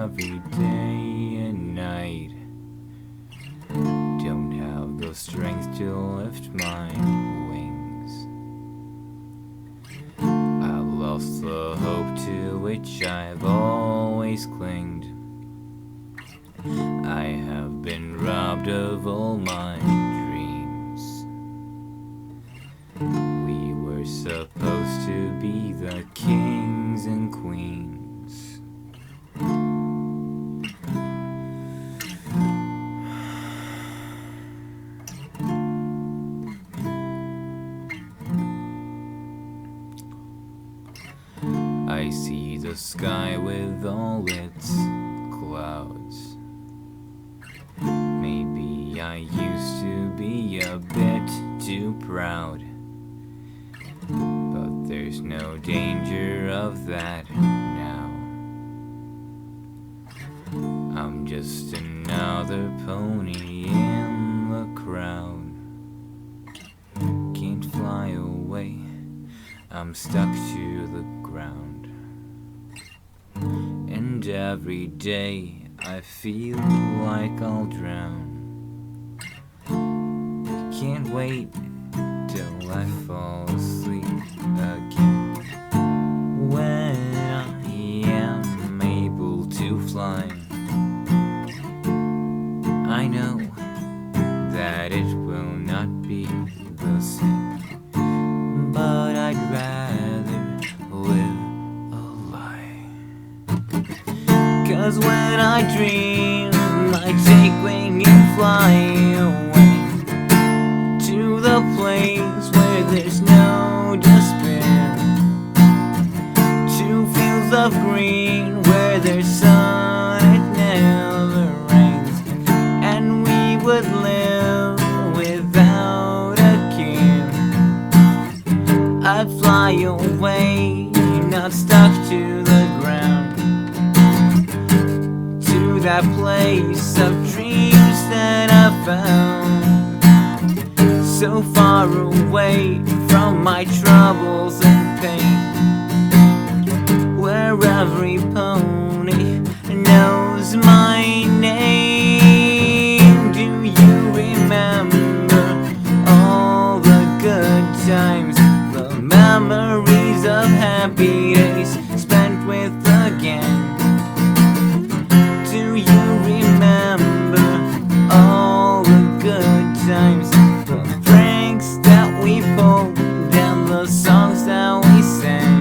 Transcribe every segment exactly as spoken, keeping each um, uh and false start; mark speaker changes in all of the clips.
Speaker 1: every day and night. Don't have the strength to lift my wings. I've lost the hope to which I've always clinged. I have been robbed of all my dreams. We were supposed to be the kings and queens. I see the sky with all its clouds. Maybe I used to be a bit too proud, but there's no danger of that now. I'm just another pony in the crowd. Can't fly away, I'm stuck to the ground. And every day I feel like I'll drown. Can't wait till I fall asleep again. When I am able to fly, I know that it will not be the same, but I'd rather live a lie. 'Cause when I dream, I take wing and fly away to the place where there's no despair, to fields of green where there's sun, it never rains, and we would live without a care. I'd fly away, not stuck to the ground, to that place of dreams that I found, so far away from my troubles and pain, where every pony knows my name. Do you remember all the good times, the memories of happy days spent with the gang? Do you remember all the good times, the pranks that we pulled and the songs that we sang?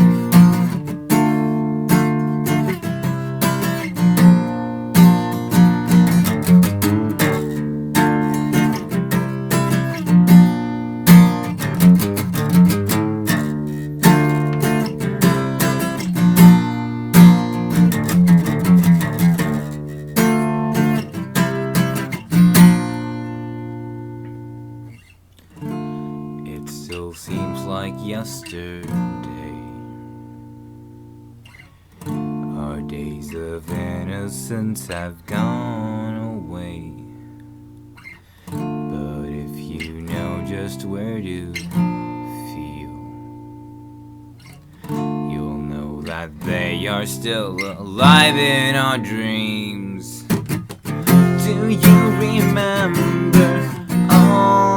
Speaker 1: It still seems like yesterday. Our days of innocence have gone away. But if you know just where to feel, you'll know that they are still alive in our dreams. Do you remember all